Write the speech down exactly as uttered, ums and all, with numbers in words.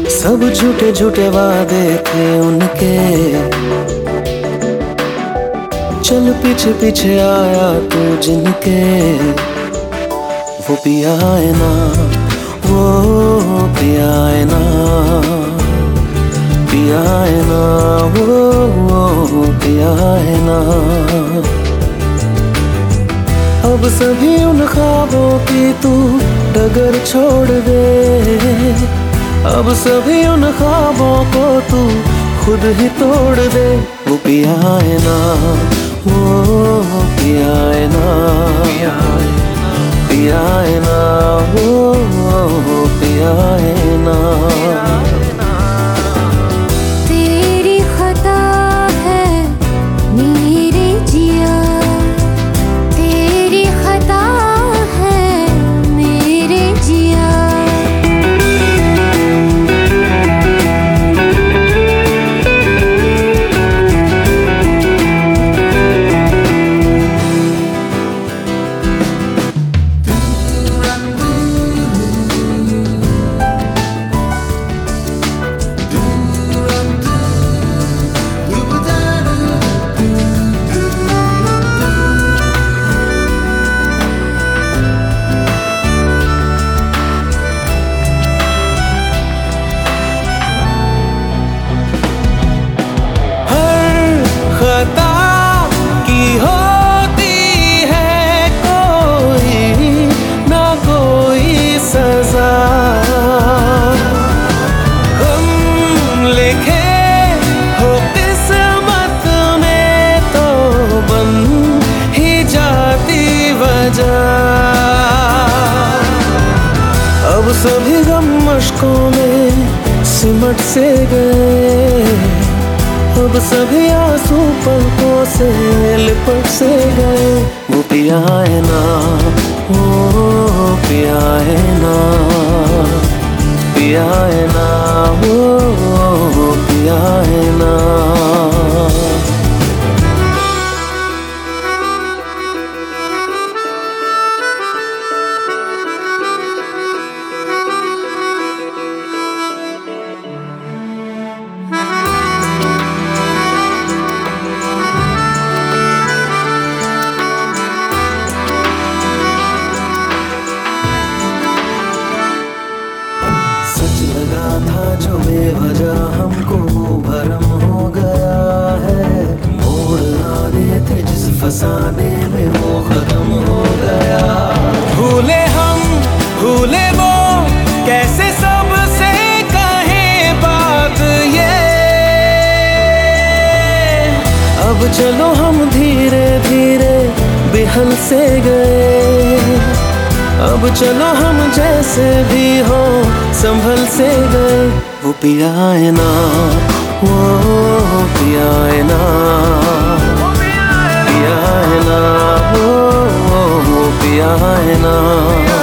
सब झूठे झूठे वादे थे उनके, चल पीछे पीछे आया तू जिनके। वो पिया है ना, वो पिया है ना, पिया है ना, वो, वो पिया है ना। अब सभी उन ख्वाबों की तू डगर छोड़ दे, अब सभी उन ख्वाबों को तू खुद ही तोड़ दे। वो पिया है ना, वो पिया है ना, पिया है ना, वो पिया है ना। तेरी खता है मेरे जिया, तेरी खता है मेरे जिया। अब सभी गम मशकों में सिमट से गए, अब सभी आंसू पलकों से लिपट से गए। वो पिया है ना, वो पिया है ना, पिया है ना, वो पिया है ना। लगा था जो बेवजह हमको भरम हो गया है, मोड़ आने थे जिस फसाने में वो खत्म हो गया। भूले हम भूले वो कैसे सबसे कहें बात ये, अब चलो हम धीरे धीरे बिहल से गए, अब चलो हम जैसे भी हो संभल से गए। वो पिया है ना, वो पिया है ना, पिया है ना, वो पिया है ना।